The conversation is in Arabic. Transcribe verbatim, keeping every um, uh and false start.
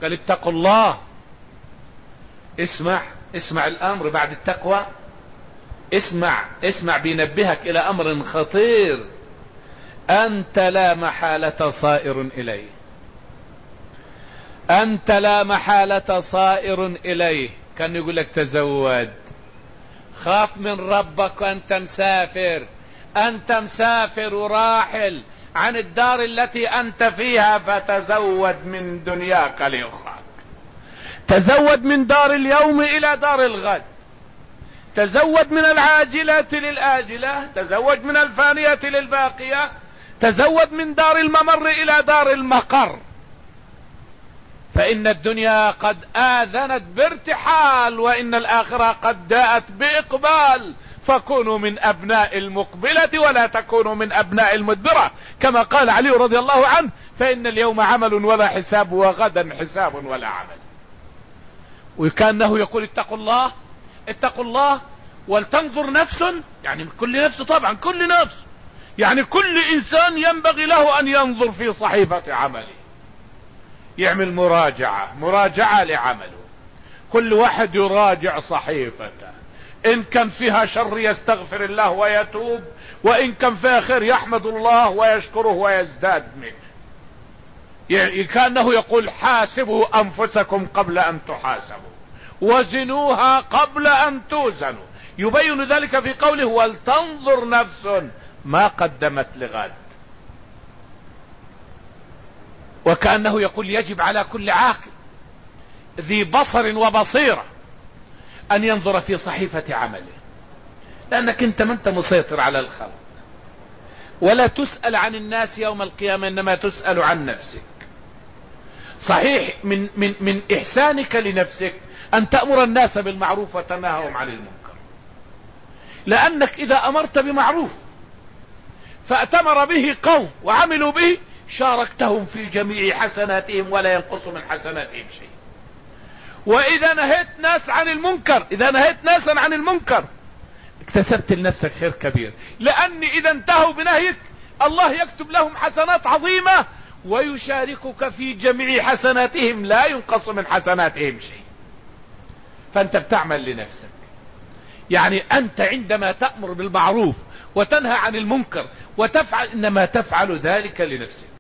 قال اتقوا الله. اسمع اسمع الامر بعد التقوى. اسمع اسمع بينبهك الى امر خطير. انت لا محالة صائر اليه. انت لا محالة صائر اليه. كان يقول لك تزود، خاف من ربك وانت مسافر. انت مسافر وراحل عن الدار التي انت فيها، فتزود من دنياك لاخراك. تزود من دار اليوم الى دار الغد. تزود من العاجلة للآجلة. تزود من الفانية للباقية. تزود من دار الممر الى دار المقر. فإن الدنيا قد آذنت بارتحال، وإن الآخرة قد جاءت بإقبال. فكونوا من أبناء المقبلة ولا تكونوا من أبناء المدبرة، كما قال علي رضي الله عنه: فإن اليوم عمل ولا حساب، وغدا حساب ولا عمل. وكانه يقول اتقوا الله اتقوا الله ولتنظر نفس، يعني كل نفس، طبعا كل نفس، يعني كل إنسان ينبغي له أن ينظر في صحيفة عمله، يعمل مراجعة مراجعة لعمله. كل واحد يراجع صحيفته، إن كان فيها شر يستغفر الله ويتوب، وإن كان فيها خير يحمد الله ويشكره ويزداد منه. يعني كأنه يقول: حاسبوا أنفسكم قبل أن تحاسبوا، وزنوها قبل أن توزنوا. يبين ذلك في قوله: ولتنظر نفس ما قدمت لغد. وكأنه يقول: يجب على كل عاقل ذي بصر وبصيرة أن ينظر في صحيفة عمله، لأنك أنت ما أنت مسيطر على الخلق، ولا تسأل عن الناس يوم القيامة، إنما تسأل عن نفسك. صحيح من, من, من إحسانك لنفسك أن تأمر الناس بالمعروف وتنهاهم عن المنكر، لأنك إذا أمرت بمعروف فأتمر به قوم وعملوا به، شاركتهم في جميع حسناتهم ولا ينقص من حسناتهم شيء. وإذا نهيت ناس عن المنكر إذا نهيت ناسا عن المنكر اكتسبت لنفسك خير كبير، لأن إذا انتهوا بنهيك الله يكتب لهم حسنات عظيمة ويشاركك في جميع حسناتهم، لا ينقص من حسناتهم شيء. فأنت بتعمل لنفسك. يعني أنت عندما تأمر بالمعروف وتنهى عن المنكر وتفعل، إنما تفعل ذلك لنفسك.